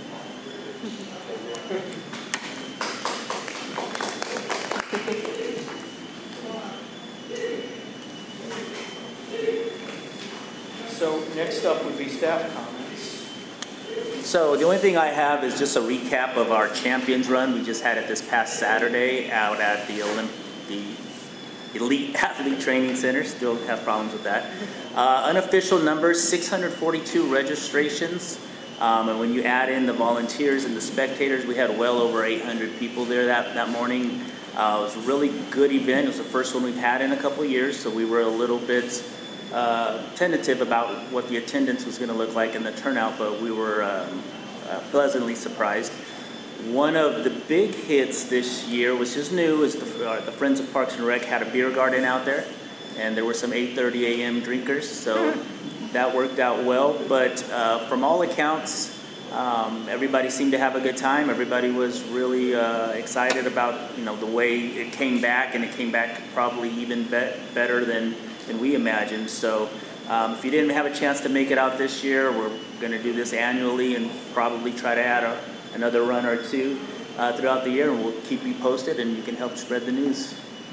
So next up would be staff comments. So the only thing I have is just a recap of our Champions Run. We just had it this past Saturday out at the Olymp the Elite Athlete Training Center. Still have problems with that. Uh, unofficial numbers, six hundred forty-two registrations. Um, and when you add in the volunteers and the spectators, we had well over eight hundred people there that, that morning. Uh, it was a really good event. It was the first one we've had in a couple of years, so we were a little bit uh, tentative about what the attendance was going to look like and the turnout, but we were um, uh, pleasantly surprised. One of the big hits this year, which is new, is the, uh, the Friends of Parks and Rec had a beer garden out there, and there were some eight thirty a m drinkers, so that worked out well. But uh, from all accounts, um, everybody seemed to have a good time. Everybody was really uh, excited about, you know, the way it came back, and it came back probably even be better than, than we imagined. So um, if you didn't have a chance to make it out this year, we're going to do this annually and probably try to add a, another run or two uh, throughout the year, and we'll keep you posted, and you can help spread the news.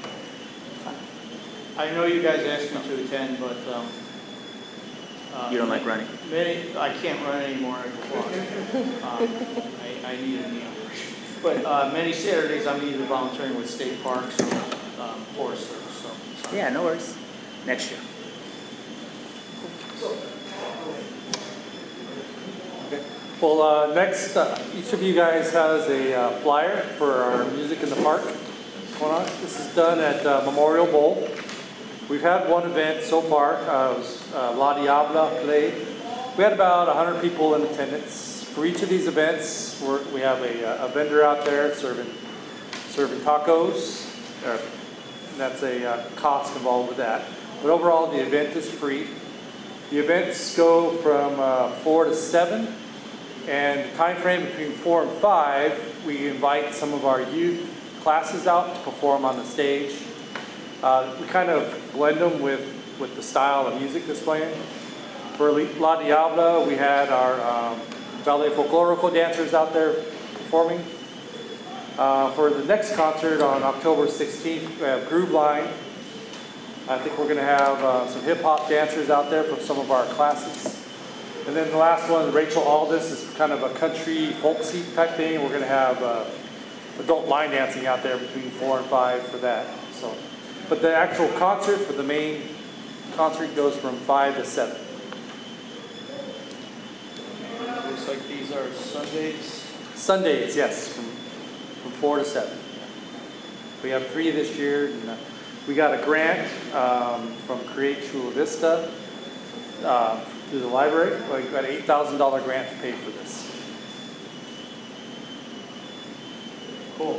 I know you guys asked me to attend, but um, uh, You don't like running? Many, I can't run anymore. um, I, I need a knee operation. But uh, many Saturdays I'm either volunteering with state parks or um, Forest Service. So, sorry. Yeah, no worries. Next year. Okay. Well, uh, next, uh, each of you guys has a uh, flyer for our Music in the Park going on. This is done at uh, Memorial Bowl. We've had one event so far. Uh, it was uh, La Diabla played. We had about one hundred people in attendance. For each of these events, we're, we have a, a vendor out there serving serving tacos. Uh, that's a uh, cost involved with that. But overall, the event is free. The events go from uh, four to seven, and the time frame between four and five, we invite some of our youth classes out to perform on the stage. Uh, we kind of blend them with, with the style of music that's playing. For La Diabla, we had our um, ballet folklorico dancers out there performing. Uh, for the next concert on October sixteenth, we have Groove Line. I think we're going to have uh, some hip-hop dancers out there from some of our classes. And then the last one, Rachel Aldis, is kind of a country folksy type thing. We're going to have uh, adult line dancing out there between four and five for that. So, but the actual concert for the main concert goes from five to seven. Looks like these are Sundays. Sundays, yes, from, from four to seven. We have three this year. And, uh, we got a grant um, from Create Chula Vista uh, through the library. We got an eight thousand dollar grant to pay for this. Cool.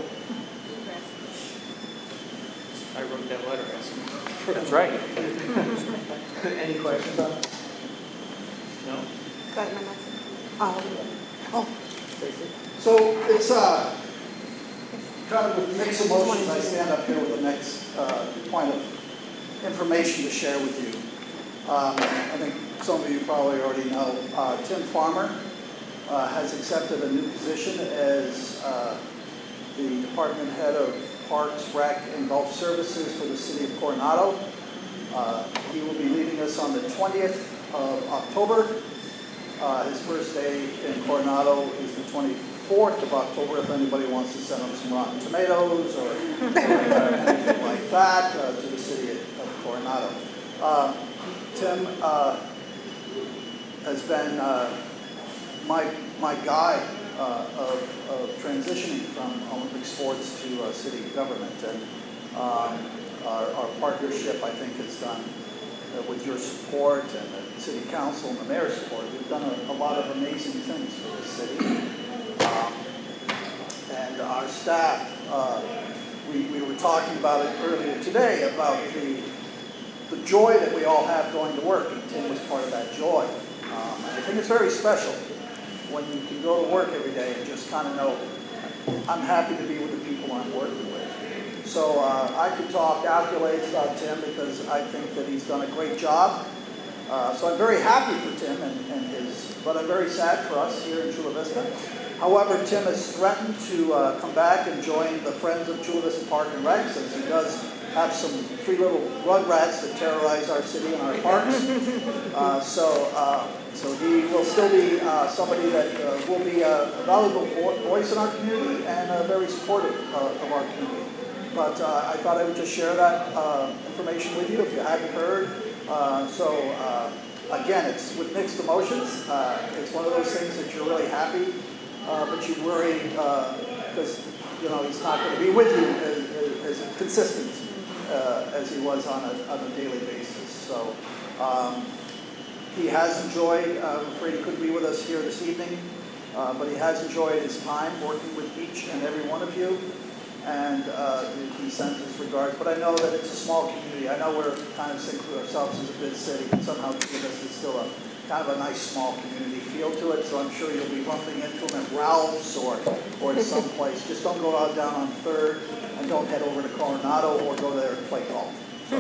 I wrote that letter asking for That's right. Any questions on it? No? Um, oh, So it's uh, kind of with mixed emotions. I stand up here with the next uh, point of information to share with you. Um, I think some of you probably already know uh, Tim Farmer uh, has accepted a new position as uh, the department head of Parks, Rec, and Golf Services for the city of Coronado. Uh, he will be leaving us on the twentieth of October. Uh, his first day in Coronado is the twenty-fourth of October, if anybody wants to send him some Rotten Tomatoes or, or anything like that uh, to the city of, of Coronado. Uh, Tim uh, has been uh, my, my guide uh, of, of transitioning from Olympic sports to uh, city government. And um, our, our partnership, I think, has done, uh, with your support and the city council and the mayor's support, we've done a, a lot of amazing things for this city. Um, and our staff, uh, we, we were talking about it earlier today, about the, the joy that we all have going to work, and Tim was part of that joy. Um, I think it's very special when you can go to work every day and just kind of know, I'm happy to be with the people I'm working with. So uh, I could talk accolades about Tim because I think that he's done a great job. Uh, so I'm very happy for Tim and, and his, but I'm very sad for us here in Chula Vista. However, Tim has threatened to uh, come back and join the Friends of Chula Vista Park and Rec, since he does have some three little rugrats that terrorize our city and our parks. Uh, so, uh, so he will still be uh, somebody that uh, will be a, a valuable vo voice in our community and uh, very supportive uh, of our community. But uh, I thought I would just share that uh, information with you if you hadn't heard. Uh, so uh, again, it's with mixed emotions. Uh, it's one of those things that you're really happy, uh, but you worry because uh, you know he's not going to be with you as, as, as consistent uh, as he was on a, on a daily basis. So um, he has enjoyed. Uh, I'm afraid he couldn't be with us here this evening, uh, but he has enjoyed his time working with each and every one of you. And uh, he sends his regards. But I know that it's a small community. I know we're kind of think of ourselves as a big city, but somehow Chula Vista is still a kind of a nice small community feel to it. So I'm sure you'll be bumping into him at Ralph's or or at some place. Just don't go out down on Third, and don't head over to Coronado or go there and play golf. So,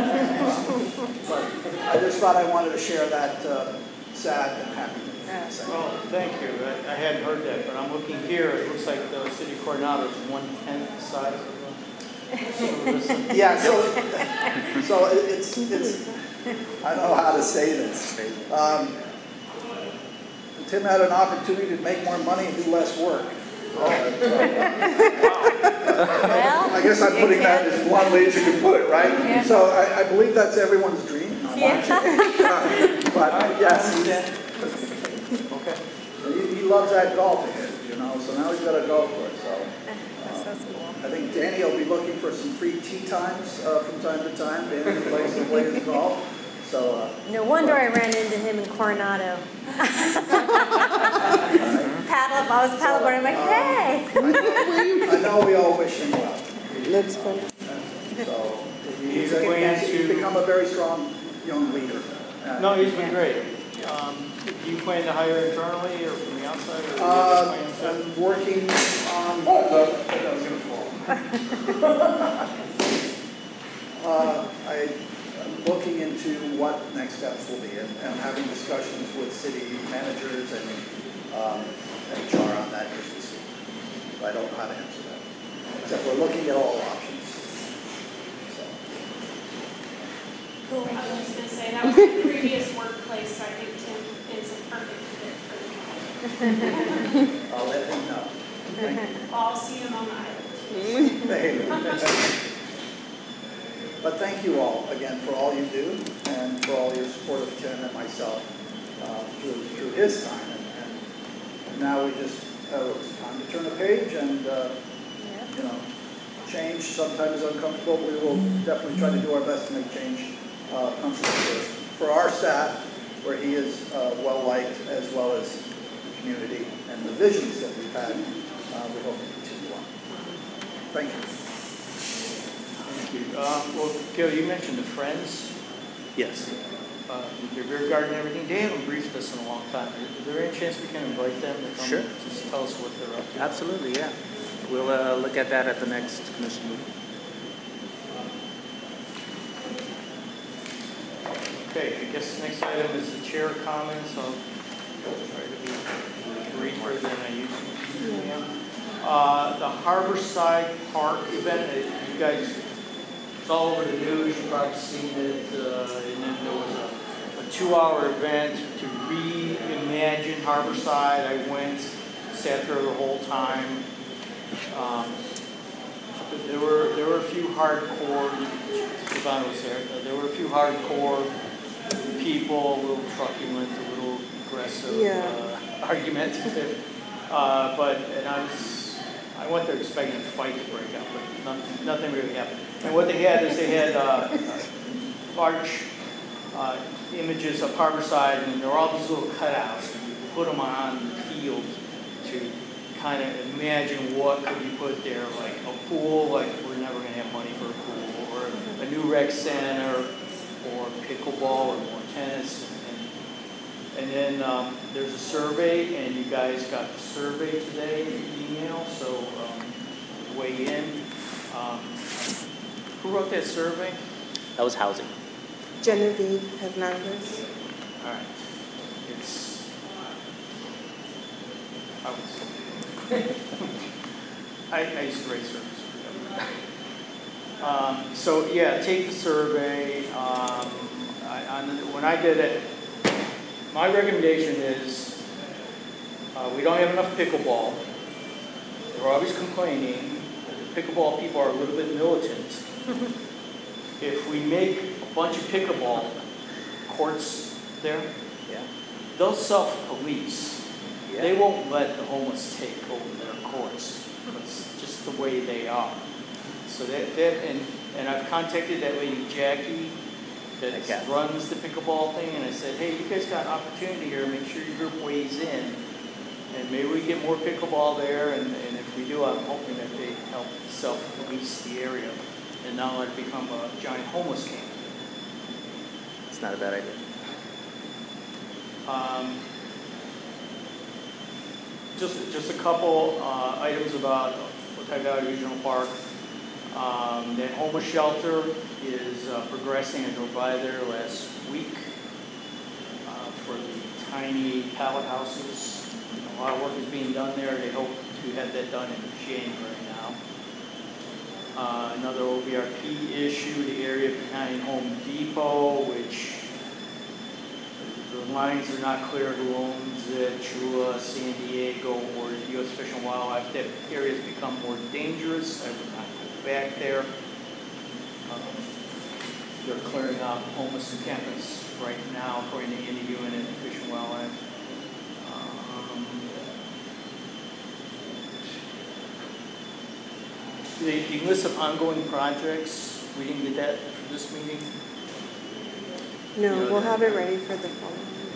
but I just thought I wanted to share that uh, sad and happy. Well, thank you. I, I hadn't heard that, but I'm looking here. It looks like the city of Coronado is one-tenth the size of the... Yeah, so, so it's, it's, I don't know how to say this. Um, Tim had an opportunity to make more money and do less work. Well, I guess I'm putting that as bluntly as you can put it, right? Yeah. So I, I believe that's everyone's dream. Yeah. But yes, he's, Okay. He, he loves that golf again, you know, so now he's got a golf course. So, that's so cool. I think Danny will be looking for some free tee times uh, from time to time. Danny plays to play his golf. So, uh, No wonder I ran into him in Coronado. Paddle, I was paddleboarding, I'm like, hey! I know, I know we all wish him well. Looks fun. So he's, He's a, going he's to- become a very strong young leader. Uh, No, he's been great. Um, do you plan to hire internally or from the outside? Or do you Uh, have plans? I'm working on. Oh, that was gonna fall. uh, I, I'm looking into what next steps will be, and, and having discussions with city managers and um, H R on that as we speak. I don't know how to answer that, except we're looking at all options. So. I was just gonna say, that was my previous workplace, so I think Tim is a perfect fit for the job. I'll let him know. Thank you. I'll see him on the island. Hey. But thank you all again for all you do and for all your support of Tim and myself uh, through, through his time. And, and now we just, uh, it's time to turn a page and, uh, you know, change sometimes is uncomfortable. We will definitely try to do our best to make change uh, comfortable for, for our staff, where he is uh, well-liked, as well as the community and the visions that we've had. Uh, we hope to continue on. Thank you. Thank you. Um, well, Gil, you mentioned the Friends, Yes. uh, with your beer garden and everything. They haven't briefed us in a long time. Is there any chance we can invite them to come Sure. just tell us what they're up to? Absolutely, yeah. We'll uh, look at that at the next commission meeting. Okay, I guess the next item is the chair comments. I'll try to be briefer than I usually am. Uh, the Harborside Park event, uh, you guys, it's all over the news, you've probably seen it, uh, and then there was a, a two-hour event to reimagine Harborside. I went, sat there the whole time. Um, there were there were a few hardcore, Stefan was there, uh, there were a few hardcore people, a little trucking went a little aggressive. Yeah. Uh, argumentative. Uh, but, and I was, I went there expecting a fight to break out, but nothing, nothing really happened. And what they had is they had uh, large uh, images of Harborside, and there were all these little cutouts, and you put them on the field to kind of imagine what could be put there, like a pool, like we're never going to have money for a pool, or a new rec center, or pickleball, or more tennis. And, and then um, there's a survey, and you guys got the survey today in your email, so um, weigh in. Um, who wrote that survey? That was housing. Genevieve Hernandez. All right. It's, I would say, I, I used to write surveys for them. Um, so yeah, take the survey. Um, I, on the, when I did it, my recommendation is uh, we don't have enough pickleball. They're always complaining. The pickleball people are a little bit militant. If we make a bunch of pickleball courts there, Yeah. they'll self-police. Yeah. They won't let the homeless take over their courts. It's just the way they are. So that, that and, and I've contacted that lady Jackie that Okay. runs the pickleball thing, and I said, hey, you guys got an opportunity here, make sure your group weighs in, and maybe we get more pickleball there, and, and if we do, I'm hoping that they help self-police the area and not let it become a giant homeless camp. It's not a bad idea. Um, just, just a couple uh, items about Otay Valley Regional Park. Um, that homeless shelter is uh, progressing. I drove by there last week uh, for the tiny pallet houses. A lot of work is being done there. They hope to have that done in January now. Uh, another O V R P issue, the area behind Home Depot, which the lines are not clear who owns it, Chula, San Diego, or U S Fish and Wildlife. That area has become more dangerous. I would not go back there. Um, they're clearing out homeless encampments right now, according to Andy Ewan and Fish and Wildlife. Um, the, the list of ongoing projects, we didn't get that for this meeting. No, You know, we'll that- have it ready for the following.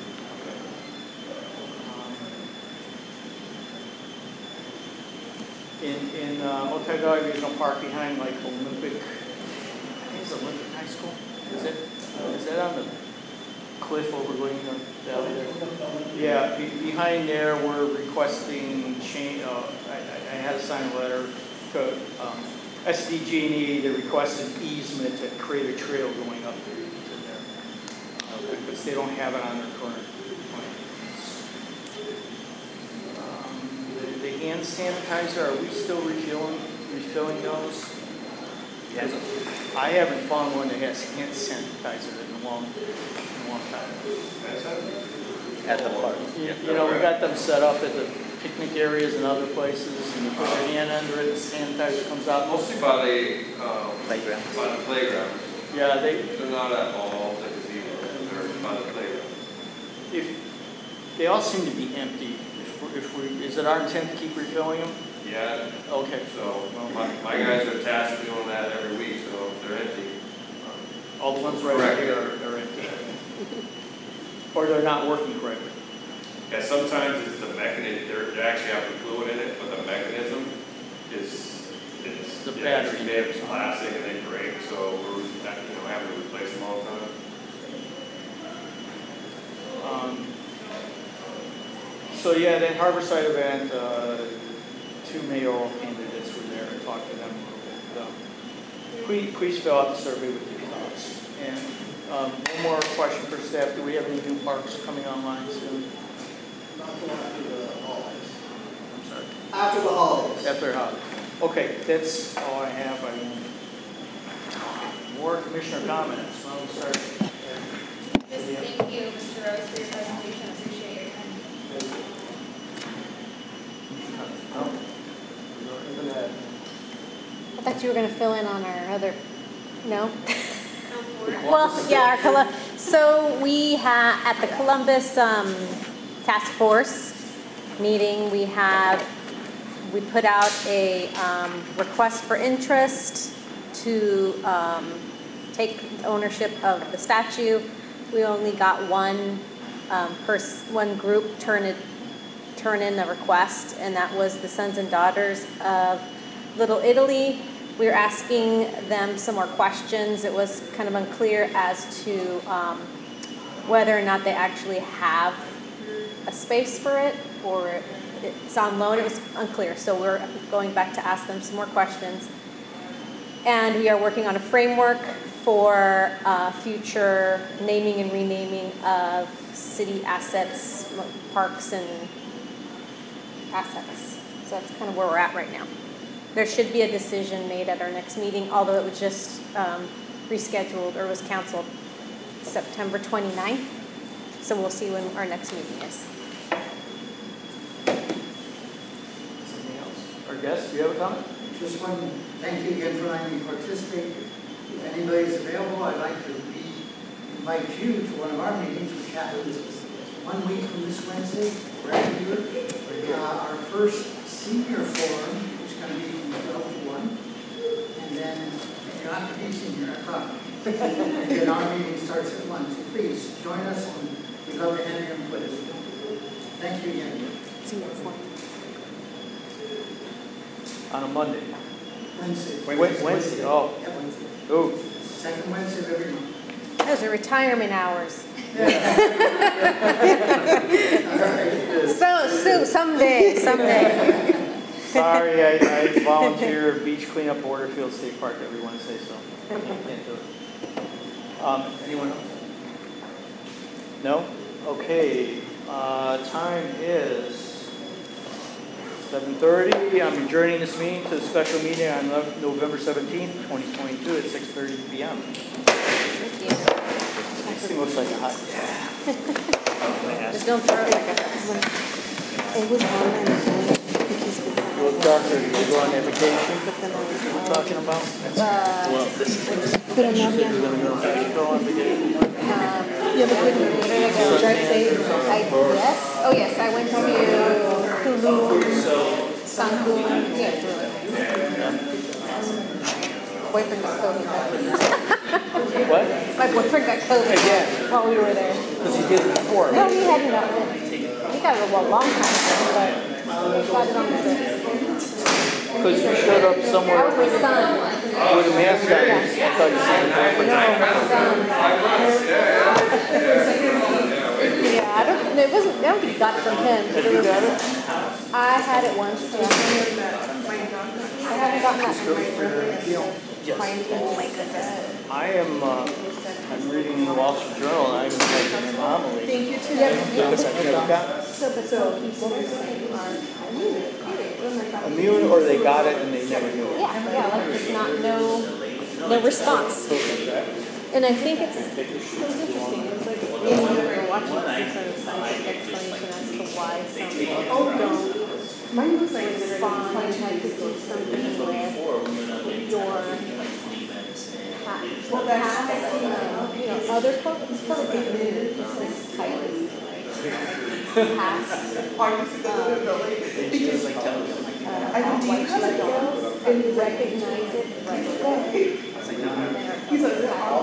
In, in uh, Otay Valley Regional Park behind like Olympic, I think it's Olympic High School, is it? Is that on the cliff overlooking the valley there? Yeah, be, behind there we're requesting change, uh, I, I had to sign a letter to um, S D G and E, they requested easement to create a trail going up there to there. Because they don't have it on their current plans. Um, the, the hand sanitizer, are we still refilling, refilling those? Yes. I haven't found one that has hand sanitizer in a long, in a long time. At the park. You, you know, we got them set up at the picnic areas and other places, and you put your hand under it, the sanitizer comes out. Mostly by the, um, Playground. by the playground. Yeah, they, They're not at all the gazebo, they're by the playground. if, they all seem to be empty. If we, if we, is it our intent to keep refilling them? Yeah, Okay. so my, my guys are tasked with doing that every week, so if they're empty. um, All the ones right Correct. here are, are empty. Or they're not working correctly. Yeah, sometimes it's the mechanism, they're, they actually have the fluid in it, but the mechanism is, it's, The yeah, battery. it's made of plastic and they break, so we're, you know, having to replace them all the time. Um, so yeah, that Harborside event, uh, two mayoral candidates were there. I talked to them a little bit. Um, please, please fill out the survey with your thoughts. And um, one more question for staff. Do we have any new parks coming online soon? Not until after the holidays. I'm sorry. After the holidays. After holidays. Okay, that's all I have. I mean, more commissioner comments. Why don't we start? Just thank you, Mister Rose, for your presentation. Appreciate your time. No? I thought you were going to fill in on our other, no? Go for it. Well, yeah, our Colum- so we have, at the Columbus um, Task Force, meeting, we have, we put out a um, request for interest to um, take ownership of the statue. We only got one um, pers- one group turn it, turn in a request, and that was the Sons and Daughters of Little Italy. We were asking them some more questions. It was kind of unclear as to um, whether or not they actually have a space for it, or it's on loan. It was unclear, so we're going back to ask them some more questions. And we are working on a framework for uh, future naming and renaming of city assets, parks, and assets. So that's kind of where we're at right now. There should be a decision made at our next meeting, although it was just um, rescheduled or was canceled September twenty-ninth. So we'll see when our next meeting is. Something else? Our guests, do you have a comment? Just one, thank you again for letting me participate. If anybody's available, I'd like to be, invite you to one of our meetings, which happens one week from this Wednesday, right here. Uh, our first senior forum is going to be from twelve to one. And then, you're not going to be senior, I promise. And then our meeting starts at one. So please, join us, and we'd love to have your input. Thank you again. Senior forum. On a Monday? Wednesday. Wait, Wednesday, Wednesday. Oh. Yeah, Wednesday. Oh. Second Wednesday of every month. Those are retirement hours. so, so someday, someday. Sorry, I, I volunteer beach cleanup Borderfield State Park every Wednesday, so I can't do it. Um, anyone else? No? Okay. Uh, time is seven thirty. I'm adjourning this meeting to the special meeting on November seventeenth, twenty twenty-two at six thirty p m Thank you. This thing looks like a hot. Just don't throw it like a It was on and You look darker. Did you go on that vacation we're talking about? well, Put a number. You're going to go Mexico on vacation? You have a good go drive safe. I, yes. Oh, yes. I went to Tulum, Cancun. Yeah, it's really nice. Boyfriend got COVID. What? My boyfriend got COVID Again? while we were there. Because you did it before. No, he hadn't gotten it. He got it a long time ago, but he got it on the trip. Because you showed up somewhere That was my son. with a mask on. I thought you said it. No, my son. Yeah, I don't. It wasn't. I don't think he got it from him. Have It you was, got it? I had it once. Yeah. I haven't gotten that from my brother. Oh my goodness. I am, uh, I'm reading the Wall Street Journal and I'm taking an anomaly. Thank you too. So, but so he's Immune or they got it and they never knew it. Yeah, yeah, like there's not no no response. And I think it's it was interesting. It was like when we were watching some sort of scientific explanation as to why some people don't Mine was like respond like to do something with your past, well, past, you know, you know, other COVID, it's probably new, it's this type of past, um, Because like television. uh, white girls, and you recognize it right away. He's like,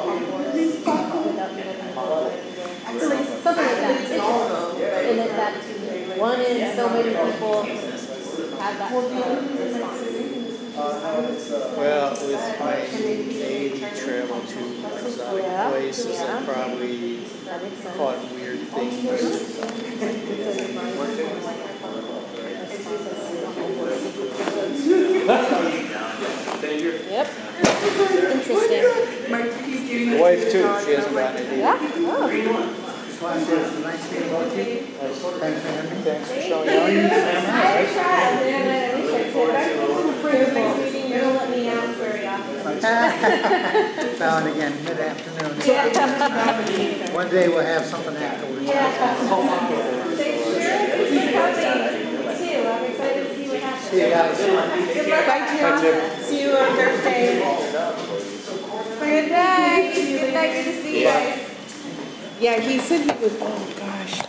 something like that. It's interesting. And then that one in so many people have that response. Well, with my eighty travel to exotic Yeah, places, yeah. I probably That makes sense. caught weird things. Yep. Interesting. The wife too, she hasn't gotten it Yeah? either. Oh. Just want to say it's a nice day to meet you. Thanks for having me. Thanks for showing I up. tried, and then I wish I said, I was for the next meeting, you don't let me out very often. Found again, mid-afternoon. One day we'll have something afterwards. Yeah. They sure keep coming too. I'm excited to see what happens. See you guys. Good luck. Bye, Jim. See you on Thursday. Good night. Good night. Good to see you guys. Yeah, he said he was, oh gosh.